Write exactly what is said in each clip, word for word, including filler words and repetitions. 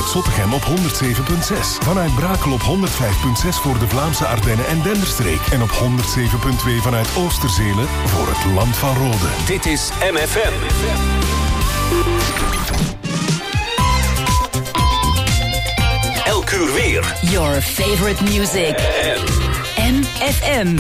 vanuit Zottegem op honderd zeven komma zes. Vanuit Brakel op honderd vijf komma zes voor de Vlaamse Ardennen en Denderstreek. En op honderd zeven komma twee vanuit Oosterzelen voor het Land van Rode. Dit is M F M. Elk uur weer. Your favorite music. M F M.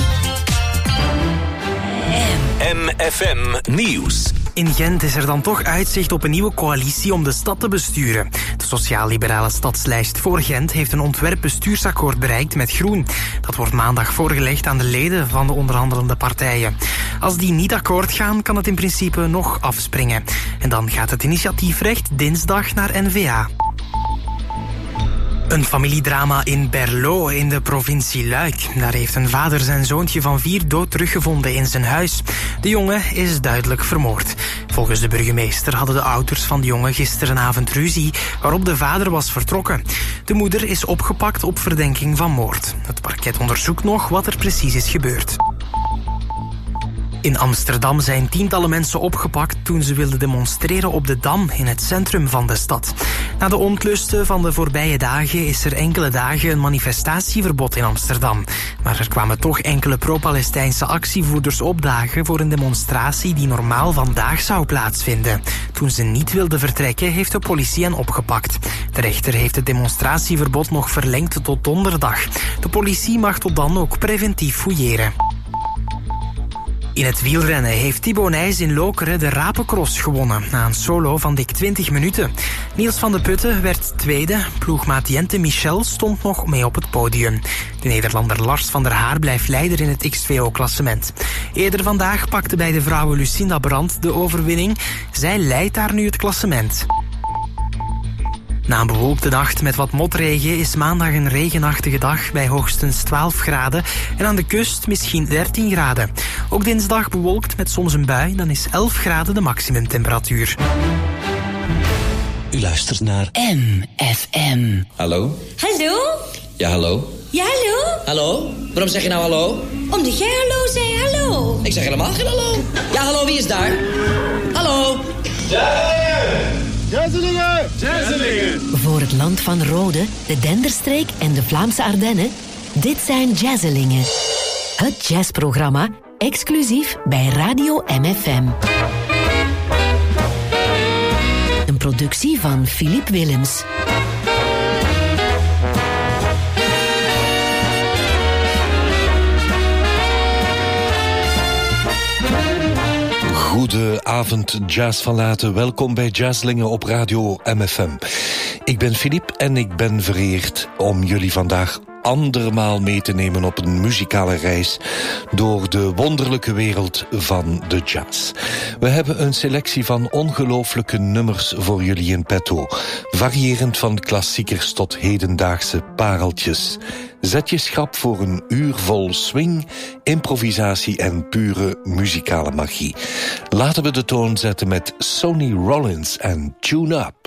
M F M Nieuws. In Gent is er dan toch uitzicht op een nieuwe coalitie om de stad te besturen. De sociaal-liberale stadslijst voor Gent heeft een ontwerpbestuursakkoord bereikt met Groen. Dat wordt maandag voorgelegd aan de leden van de onderhandelende partijen. Als die niet akkoord gaan, kan het in principe nog afspringen. En dan gaat het initiatiefrecht dinsdag naar N V A. Een familiedrama in Berlo in de provincie Luik. Daar heeft een vader zijn zoontje van vier dood teruggevonden in zijn huis. De jongen is duidelijk vermoord. Volgens de burgemeester hadden de ouders van de jongen gisterenavond ruzie, waarop de vader was vertrokken. De moeder is opgepakt op verdenking van moord. Het parket onderzoekt nog wat er precies is gebeurd. In Amsterdam zijn tientallen mensen opgepakt toen ze wilden demonstreren op de Dam in het centrum van de stad. Na de ontlusten van de voorbije dagen is er enkele dagen een manifestatieverbod in Amsterdam. Maar er kwamen toch enkele pro-Palestijnse actievoerders opdagen voor een demonstratie die normaal vandaag zou plaatsvinden. Toen ze niet wilden vertrekken, heeft de politie hen opgepakt. De rechter heeft het demonstratieverbod nog verlengd tot donderdag. De politie mag tot dan ook preventief fouilleren. In het wielrennen heeft Thibaut Nys in Lokeren de Rapencross gewonnen, na een solo van dik twintig minuten. Niels van de Putten werd tweede, ploegmaat Jente Michel stond nog mee op het podium. De Nederlander Lars van der Haar blijft leider in het X V O-klassement. Eerder vandaag pakte bij de vrouwen Lucinda Brandt de overwinning. Zij leidt daar nu het klassement. Na een bewolkte nacht met wat motregen is maandag een regenachtige dag bij hoogstens twaalf graden en aan de kust misschien dertien graden. Ook dinsdag bewolkt met soms een bui, dan is elf graden de maximumtemperatuur. U luistert naar M F M. Hallo? Hallo? Ja, hallo? Ja, hallo? Hallo? Waarom zeg je nou hallo? Omdat jij hallo zei, hallo. Ik zeg helemaal geen hallo. Ja, hallo, wie is daar? Hallo? Jazzelingen! Jazzelingen! Voor het Land van Rode, de Denderstreek en de Vlaamse Ardennen. Dit zijn Jazzelingen. Het jazzprogramma, exclusief bij Radio M F M. Een productie van Philippe Willems. Goedenavond, jazzfanaten. Welkom bij Jazzlingen op Radio M F M. Ik ben Philippe en ik ben vereerd om jullie vandaag andermaal mee te nemen op een muzikale reis door de wonderlijke wereld van de jazz. We hebben een selectie van ongelooflijke nummers voor jullie in petto, variërend van klassiekers tot hedendaagse pareltjes. Zet je schrap voor een uur vol swing, improvisatie en pure muzikale magie. Laten we de toon zetten met Sonny Rollins en Tune Up.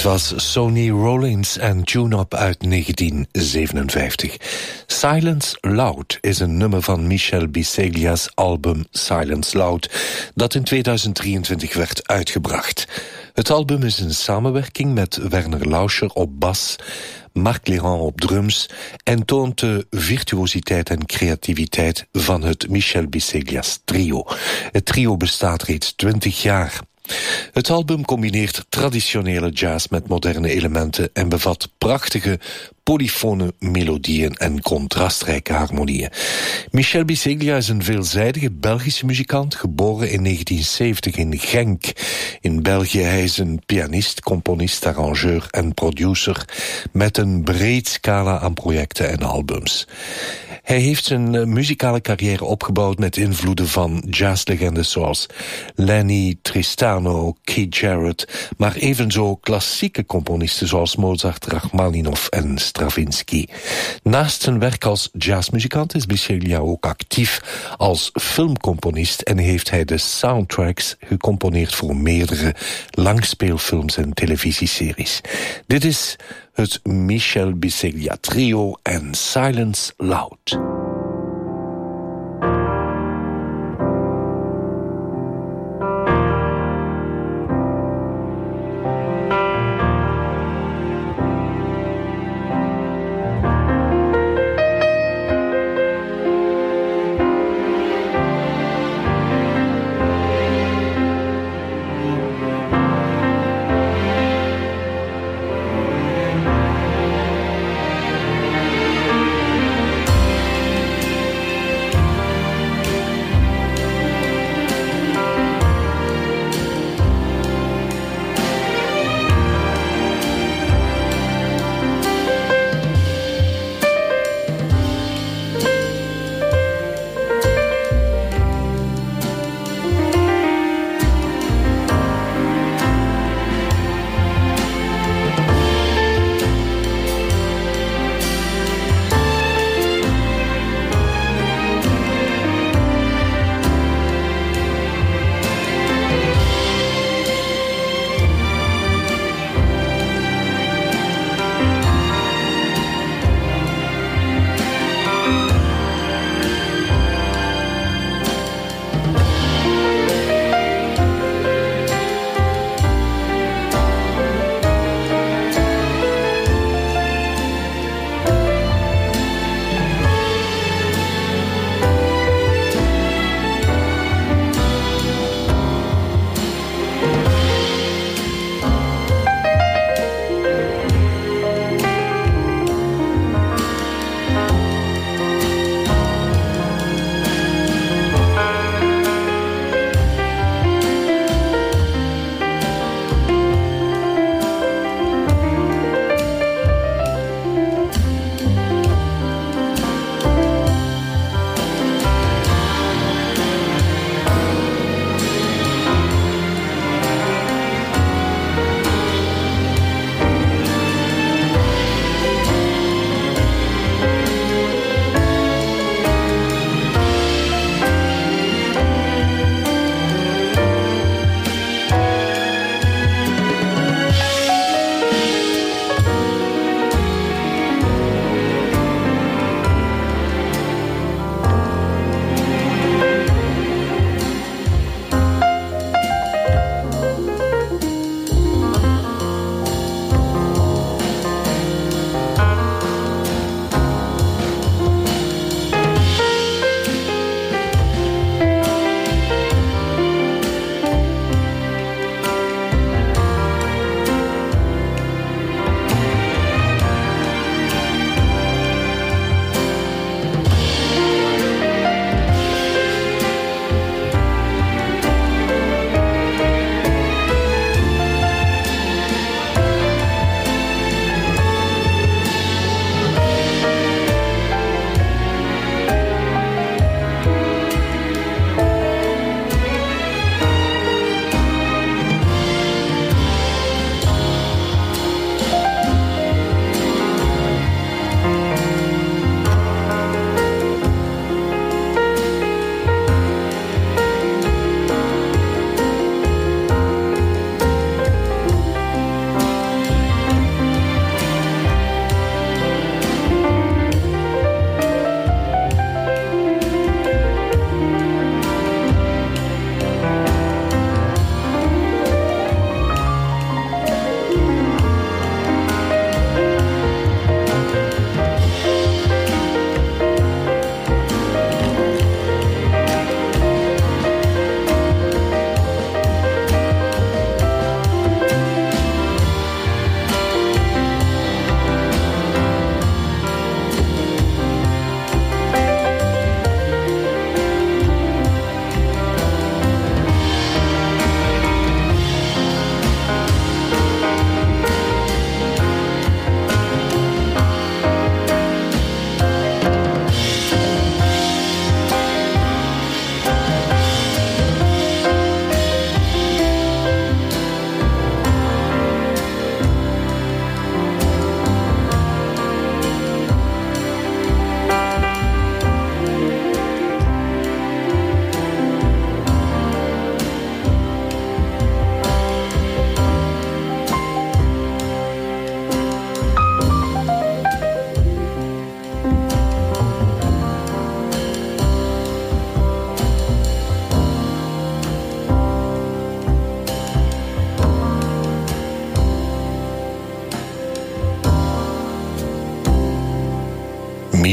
Dit was Sonny Rollins en Tune Up uit negentien zevenenvijftig. Silence Loud is een nummer van Michel Biseglia's album Silence Loud, dat in tweeduizend drieëntwintig werd uitgebracht. Het album is een samenwerking met Werner Lauscher op bas, Marc Léran op drums en toont de virtuositeit en creativiteit van het Michel Biseglia's trio. Het trio bestaat reeds twintig jaar. Het album combineert traditionele jazz met moderne elementen en bevat prachtige polyfone melodieën en contrastrijke harmonieën. Michel Biseglia is een veelzijdige Belgische muzikant, geboren in negentien zeventig in Genk. In België hij is een pianist, componist, arrangeur en producer met een breed scala aan projecten en albums. Hij heeft zijn muzikale carrière opgebouwd met invloeden van jazzlegenden zoals Lenny Tristano, Keith Jarrett, maar evenzo klassieke componisten zoals Mozart, Rachmaninoff en Stravinsky. Naast zijn werk als jazzmuzikant is Biseglia ook actief als filmcomponist en heeft hij de soundtracks gecomponeerd voor meerdere langspeelfilms en televisieseries. Dit is het Michel Biseglia trio en Silence Loud.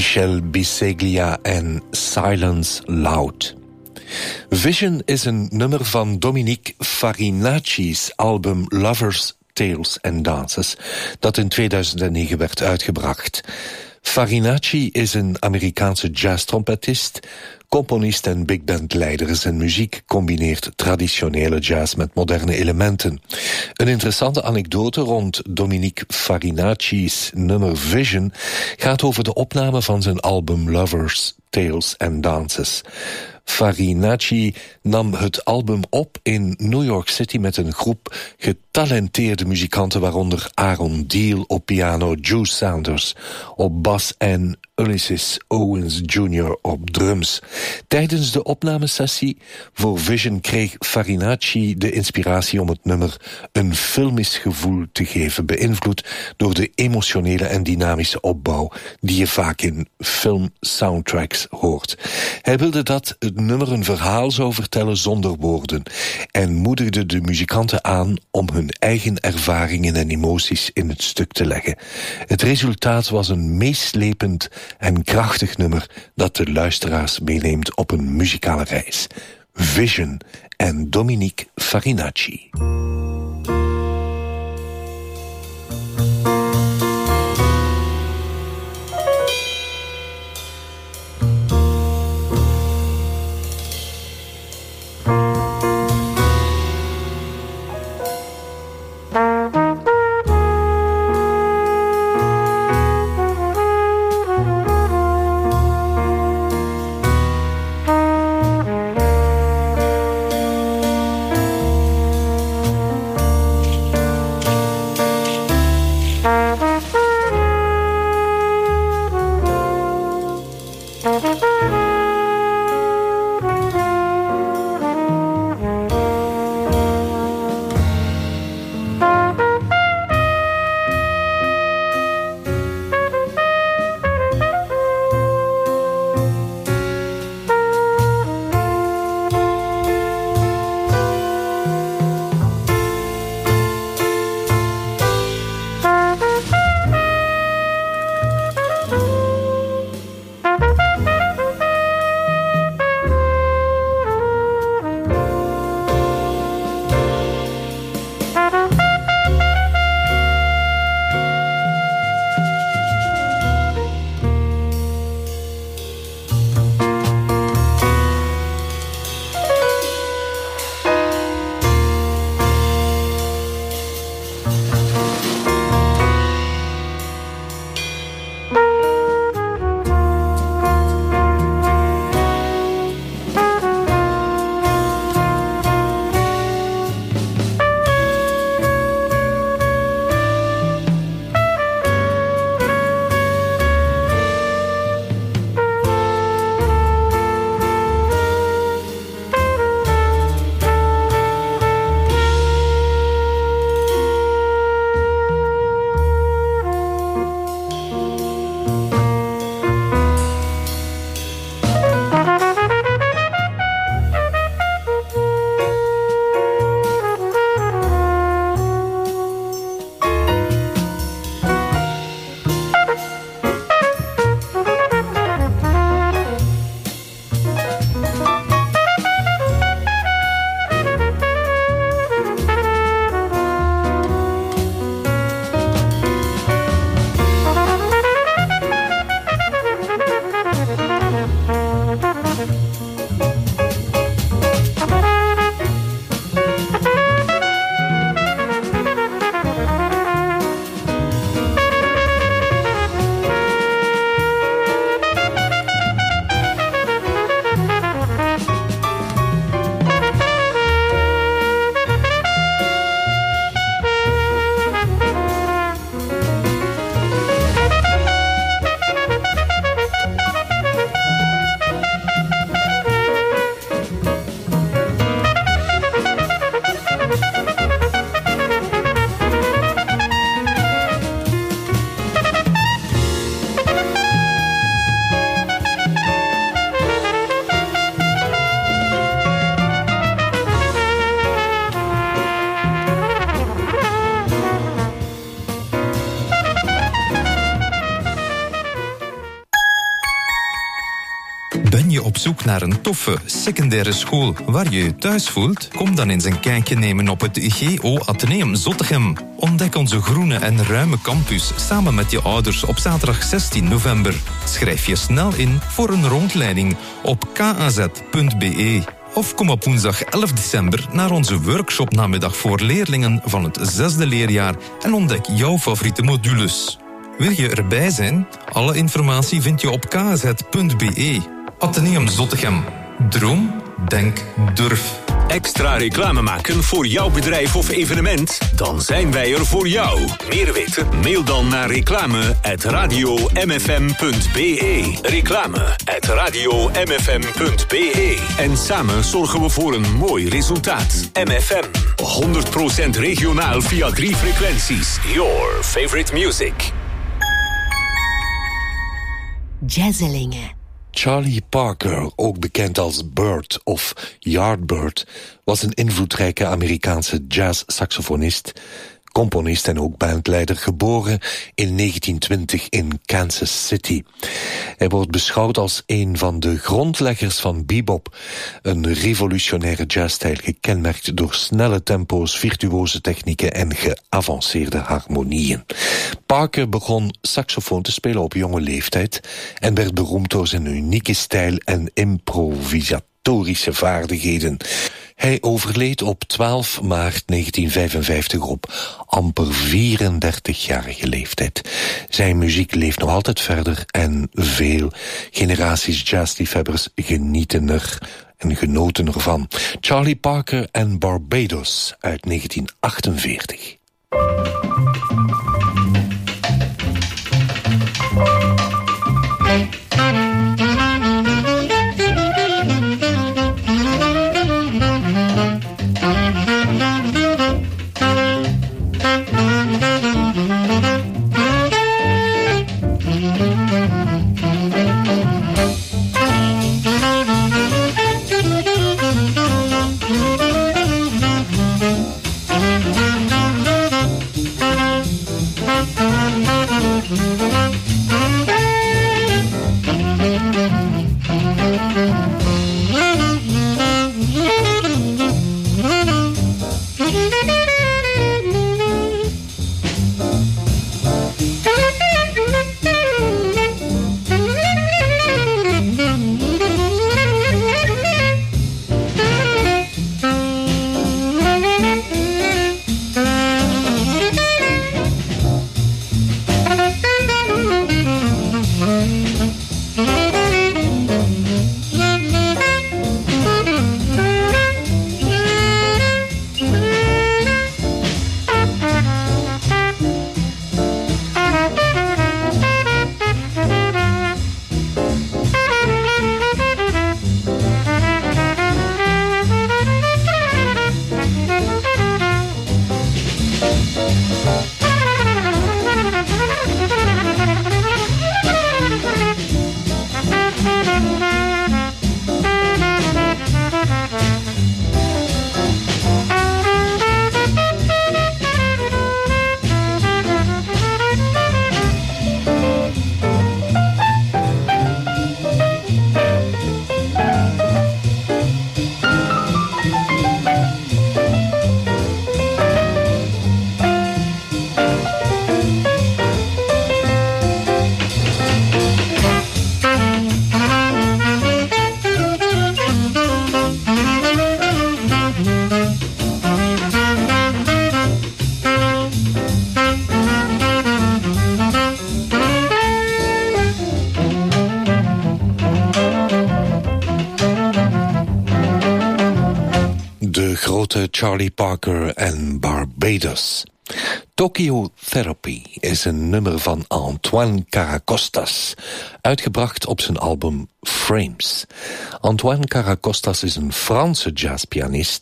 Michel Biseglia en Silence Loud. Vision is een nummer van Dominique Farinacci's album Lovers, Tales and Dances, dat in tweeduizend negen werd uitgebracht. Farinacci is een Amerikaanse jazztrompetist, componist en bigbandleider. Zijn muziek combineert traditionele jazz met moderne elementen. Een interessante anekdote rond Dominique Farinacci's nummer Vision gaat over de opname van zijn album Lovers, Tales and Dances. Farinacci nam het album op in New York City met een groep getalenteerde muzikanten, waaronder Aaron Deal op piano, Juice Saunders op bas en Ulysses Owens junior op drums. Tijdens de opnamesessie voor Vision kreeg Farinacci de inspiratie om het nummer een filmisch gevoel te geven, beïnvloed door de emotionele en dynamische opbouw die je vaak in film-soundtracks hoort. Hij wilde dat het nummer een verhaal zou vertellen zonder woorden en moedigde de muzikanten aan om hun eigen ervaringen en emoties in het stuk te leggen. Het resultaat was een meeslepend en krachtig nummer dat de luisteraars meeneemt op een muzikale reis. Vision en Dominique Farinacci. Ben je op zoek naar een toffe secundaire school waar je je thuis voelt? Kom dan eens een kijkje nemen op het G O Atheneum Zottegem. Ontdek onze groene en ruime campus samen met je ouders op zaterdag zestien november. Schrijf je snel in voor een rondleiding op k a z punt b e. Of kom op woensdag elf december naar onze workshopnamiddag voor leerlingen van het zesde leerjaar en ontdek jouw favoriete modules. Wil je erbij zijn? Alle informatie vind je op k a z punt b e. Atheneum Zottegem. Droom, denk, durf. Extra reclame maken voor jouw bedrijf of evenement? Dan zijn wij er voor jou. Meer weten? Mail dan naar reclame at radio m f m punt b e. Reclame at radio m f m punt b e. En samen zorgen we voor een mooi resultaat. M F M. honderd procent regionaal via drie frequenties. Your favorite music. Jazzelingen. Charlie Parker, ook bekend als Bird of Yardbird, was een invloedrijke Amerikaanse jazz-saxofonist, componist en ook bandleider, geboren in negentien twintig in Kansas City. Hij wordt beschouwd als een van de grondleggers van bebop, een revolutionaire jazzstijl gekenmerkt door snelle tempo's, virtuose technieken en geavanceerde harmonieën. Parker begon saxofoon te spelen op jonge leeftijd en werd beroemd door zijn unieke stijl en improvisatorische vaardigheden. Hij overleed op twaalf maart negentien vijfenvijftig op amper vierendertigjarige leeftijd. Zijn muziek leeft nog altijd verder en veel generaties jazzliefhebbers genieten er en genoten ervan. Charlie Parker en Barbados uit negentien achtenveertig. Charlie Parker en Barbados. Tokyo Therapy is een nummer van Antoine Caracostas, uitgebracht op zijn album Frames. Antoine Caracostas is een Franse jazzpianist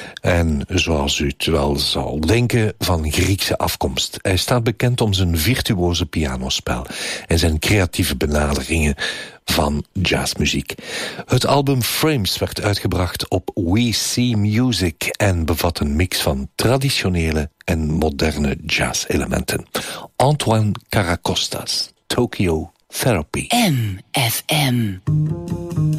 en, zoals u het wel zal denken, van Griekse afkomst. Hij staat bekend om zijn virtuose pianospel en zijn creatieve benaderingen van jazzmuziek. Het album Frames werd uitgebracht op We See Music en bevat een mix van traditionele en moderne jazz-elementen. Antoine Caracostas, Tokyo Therapy. M F M.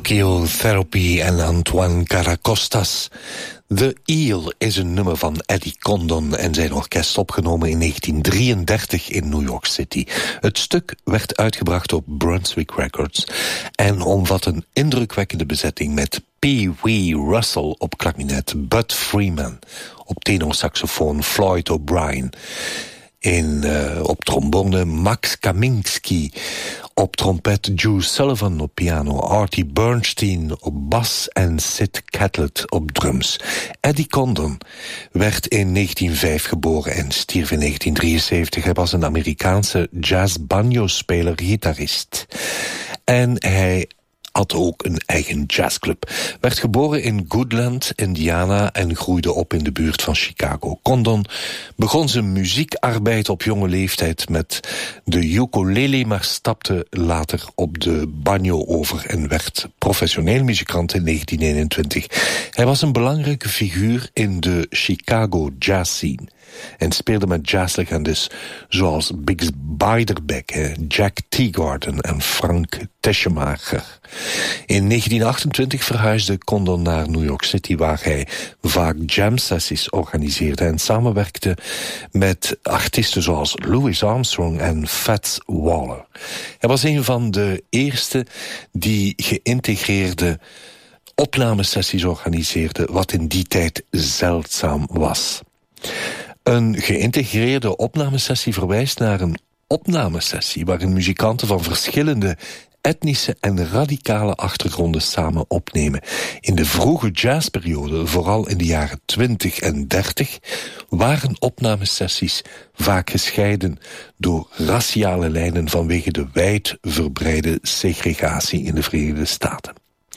Tokyo Therapy en Antoine Caracostas. The Eel is een nummer van Eddie Condon en zijn orkest, opgenomen in negentien drieëndertig in New York City. Het stuk werd uitgebracht op Brunswick Records en omvat een indrukwekkende bezetting met Pee Wee Russell op klarinet, Bud Freeman op tenorsaxofoon, Floyd O'Brien in, uh, op trombone, Max Kaminski op trompet, Juice Sullivan op piano, Artie Bernstein op bas en Sid Catlett op drums. Eddie Condon werd in negentien vijf geboren en stierf in negentien drieënzeventig. Hij was een Amerikaanse jazz-banjo-speler, gitarist. En hij had ook een eigen jazzclub. Werd geboren in Goodland, Indiana en groeide op in de buurt van Chicago. Condon begon zijn muziekarbeid op jonge leeftijd met de ukulele, maar stapte later op de banjo over en werd professioneel muzikant in negentien eenentwintig. Hij was een belangrijke figuur in de Chicago jazz scene en speelde met jazzlegendes zoals Bix Beiderbecke, Jack Teagarden en Frank Teschemacher. In negentien achtentwintig verhuisde Condon naar New York City, waar hij vaak jam-sessies organiseerde en samenwerkte met artiesten zoals Louis Armstrong en Fats Waller. Hij was een van de eerste die geïntegreerde opnamesessies organiseerde, wat in die tijd zeldzaam was. Een geïntegreerde opnamesessie verwijst naar een opnamesessie waarin muzikanten van verschillende etnische en radicale achtergronden samen opnemen. In de vroege jazzperiode, vooral in de jaren twintig en dertig, waren opnamesessies vaak gescheiden door raciale lijnen vanwege de wijdverbreide segregatie in de Verenigde Staten.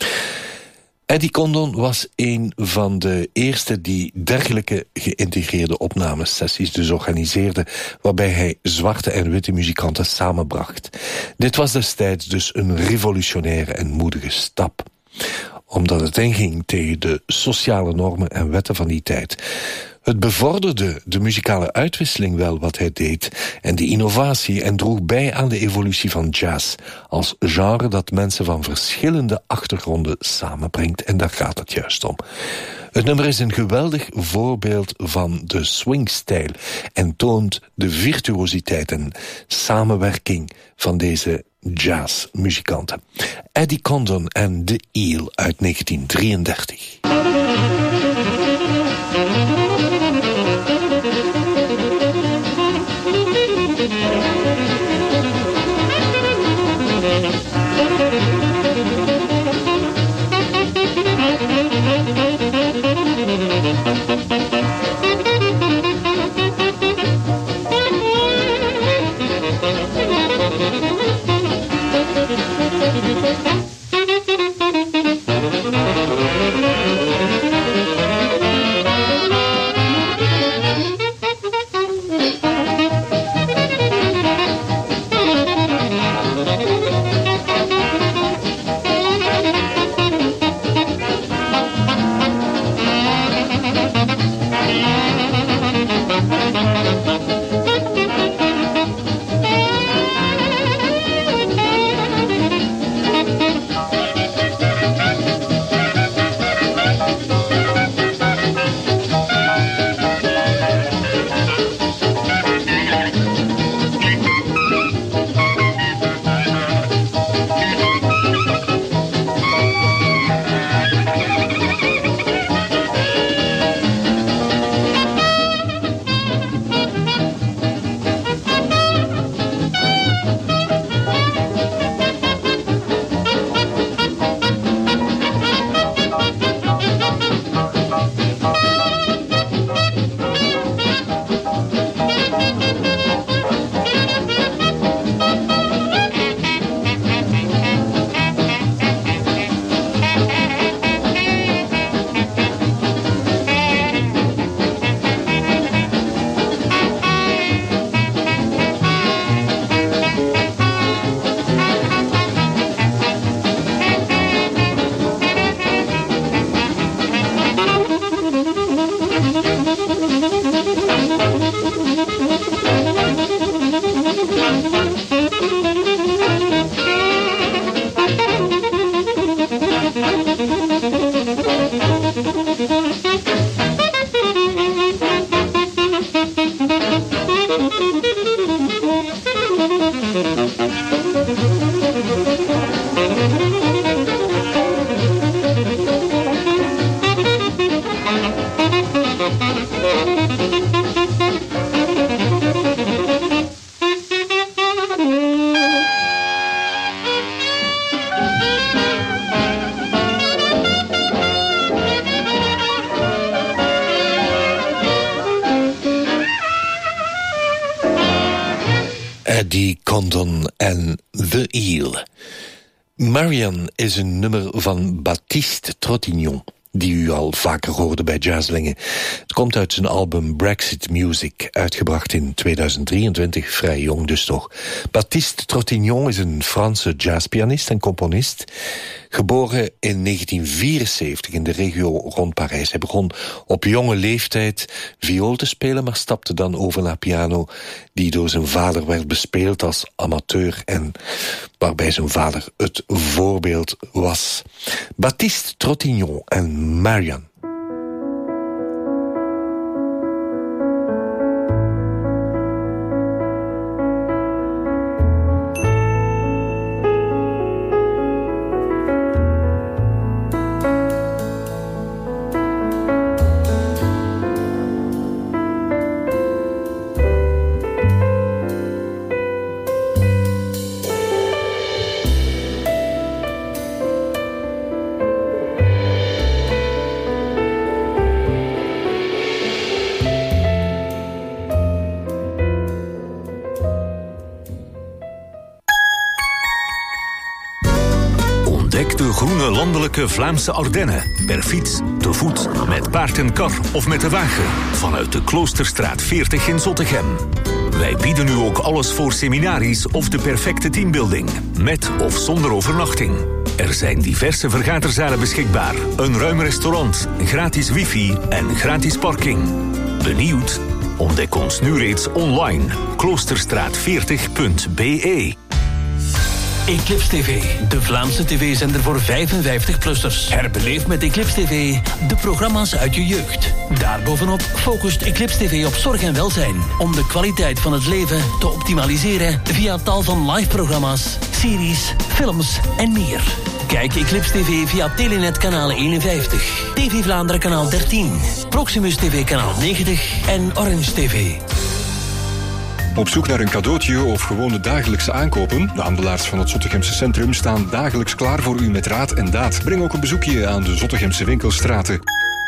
Eddie Condon was een van de eerste die dergelijke geïntegreerde opnamesessies dus organiseerde, waarbij hij zwarte en witte muzikanten samenbracht. Dit was destijds dus een revolutionaire en moedige stap, omdat het inging tegen de sociale normen en wetten van die tijd. Het bevorderde de muzikale uitwisseling wel wat hij deed en de innovatie en droeg bij aan de evolutie van jazz als genre dat mensen van verschillende achtergronden samenbrengt, en daar gaat het juist om. Het nummer is een geweldig voorbeeld van de swingstijl en toont de virtuositeit en samenwerking van deze jazzmuzikanten. Eddie Condon en The Eel uit negentien drieëndertig. Eddie Condon en The Eel. Marianne is een nummer van Baptiste Trottignon, die u al vaker hoorde bij Jazzlingen. Het komt uit zijn album Brexit Music, uitgebracht in tweeduizend drieëntwintig, vrij jong dus toch. Baptiste Trottignon is een Franse jazzpianist en componist, geboren in negentien vierenzeventig in de regio rond Parijs. Hij begon op jonge leeftijd viool te spelen, maar stapte dan over naar piano, die door zijn vader werd bespeeld als amateur en waarbij zijn vader het voorbeeld was. Baptiste Trottignon en Marianne. De groene landelijke Vlaamse Ardennen. Per fiets, te voet, met paard en kar of met de wagen. Vanuit de Kloosterstraat veertig in Zottegem. Wij bieden u ook alles voor seminaries of de perfecte teambuilding. Met of zonder overnachting. Er zijn diverse vergaderzalen beschikbaar. Een ruim restaurant, gratis wifi en gratis parking. Benieuwd? Ontdek ons nu reeds online. kloosterstraat veertig punt b e. Eclipse T V, de Vlaamse tv-zender voor vijfenvijftig-plussers. Herbeleef met Eclipse T V de programma's uit je jeugd. Daarbovenop focust Eclipse T V op zorg en welzijn, om de kwaliteit van het leven te optimaliseren via tal van live-programma's, series, films en meer. Kijk Eclipse T V via Telenet kanaal eenenvijftig, T V Vlaanderen kanaal dertien, Proximus T V kanaal negentig en Orange T V. Op zoek naar een cadeautje of gewone dagelijkse aankopen? De handelaars van het Zottegemse centrum staan dagelijks klaar voor u met raad en daad. Breng ook een bezoekje aan de Zottegemse winkelstraten.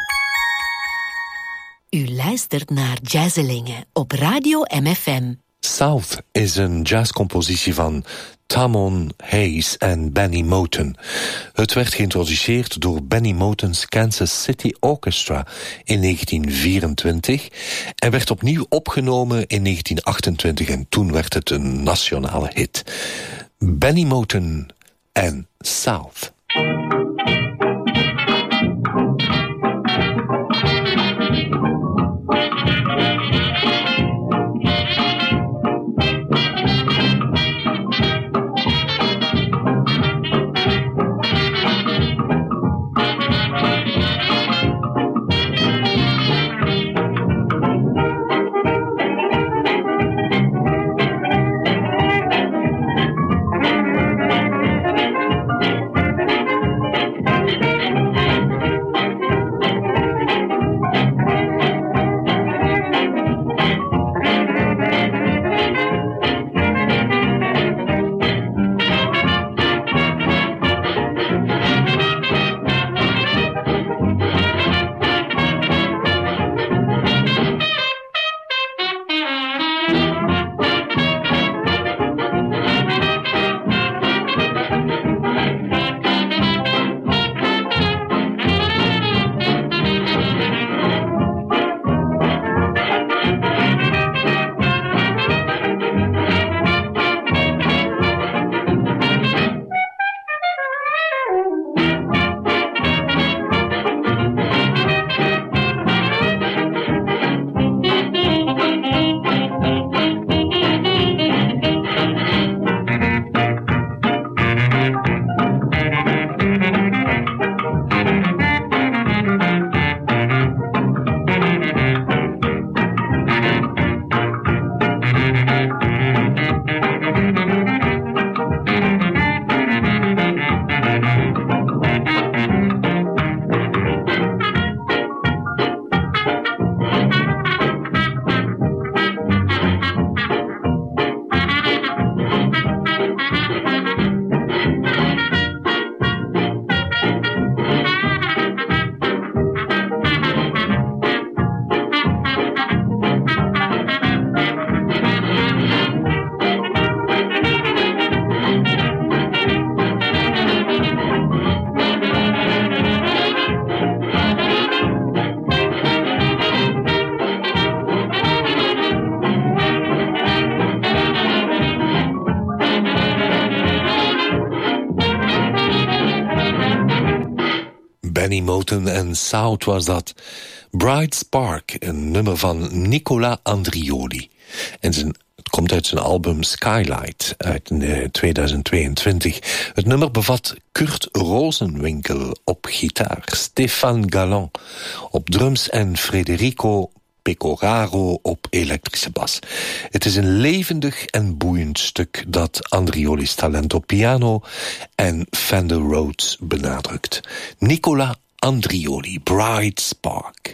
U luistert naar Jazzelingen op Radio M F M. South is een jazzcompositie van Tamon Hayes en Benny Moten. Het werd geïntroduceerd door Benny Moten's Kansas City Orchestra in negentien vierentwintig en werd opnieuw opgenomen in negentien achtentwintig en toen werd het een nationale hit. Benny Moten en South. Norton en South was dat. Bright Spark, een nummer van Nicola Andrioli. En zijn, het komt uit zijn album Skylight uit tweeduizend tweeëntwintig. Het nummer bevat Kurt Rosenwinkel op gitaar, Stefan Galland op drums en Federico Pecoraro op elektrische bas. Het is een levendig en boeiend stuk dat Andrioli's talent op piano en Fender Rhodes benadrukt. Nicola Andrioli, Bright Spark.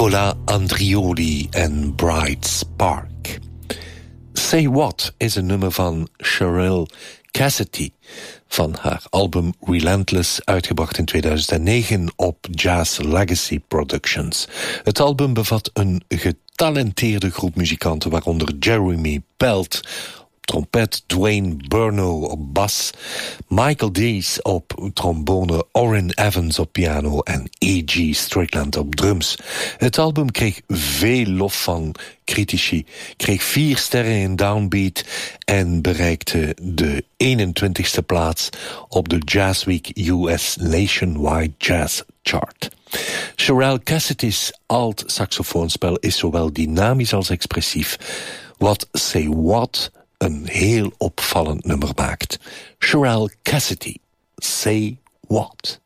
Nicola Andrioli en Bright Spark. Say What is een nummer van Cheryl Cassidy van haar album Relentless, uitgebracht in tweeduizend negen op Jazz Legacy Productions. Het album bevat een getalenteerde groep muzikanten, waaronder Jeremy Pelt op trompet, Dwayne Burno op bas, Michael Dees op trombone, Orrin Evans op piano en A G Strickland op drums. Het album kreeg veel lof van critici, kreeg vier sterren in Downbeat en bereikte de eenentwintigste plaats op de Jazzweek U S Nationwide Jazz Chart. Cheryl Cassidy's alt-saxofoonspel is zowel dynamisch als expressief, wat Say What een heel opvallend nummer maakt. Cheryl Cassidy, Say What.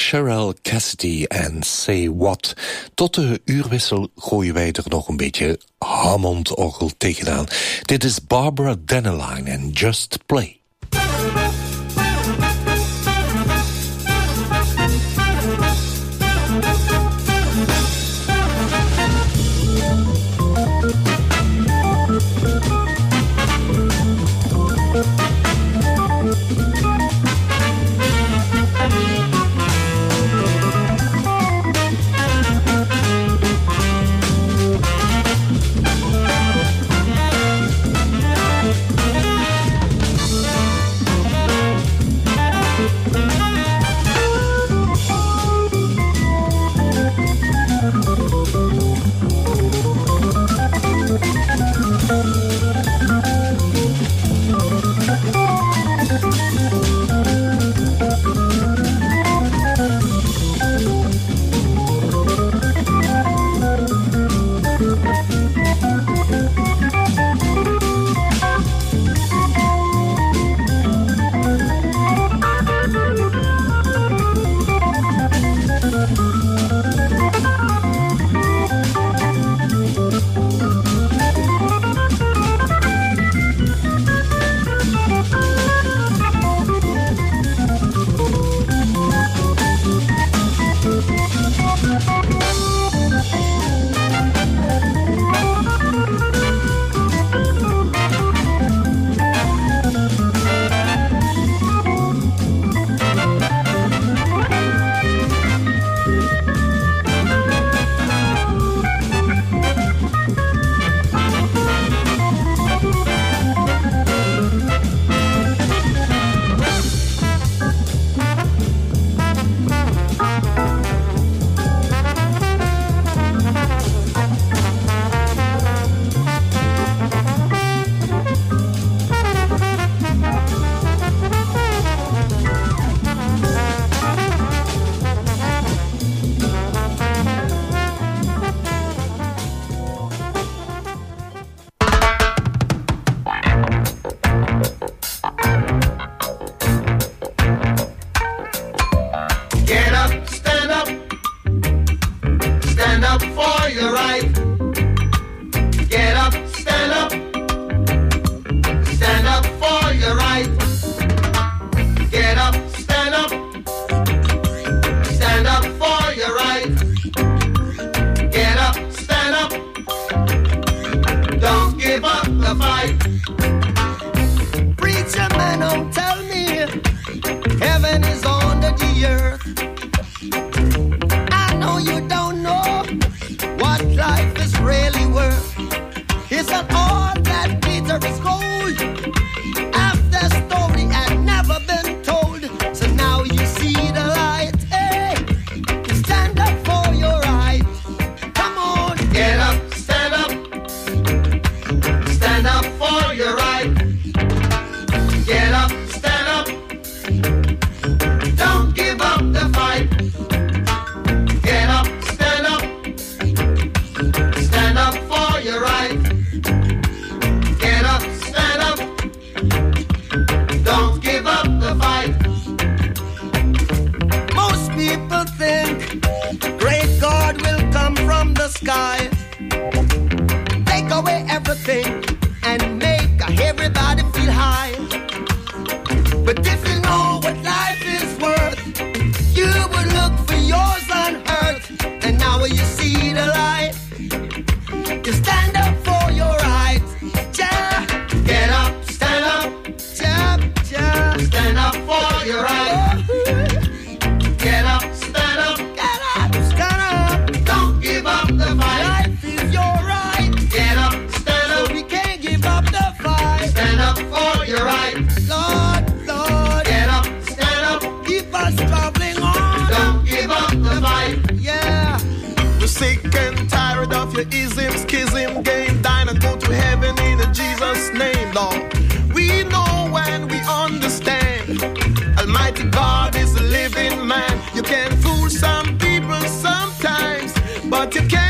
Cheryl Cassidy en Say What. Tot de uurwissel gooien wij er nog een beetje Hammond-orgel tegenaan. Dit is Barbara Denneline en Just Play. You can fool some people sometimes, but you can't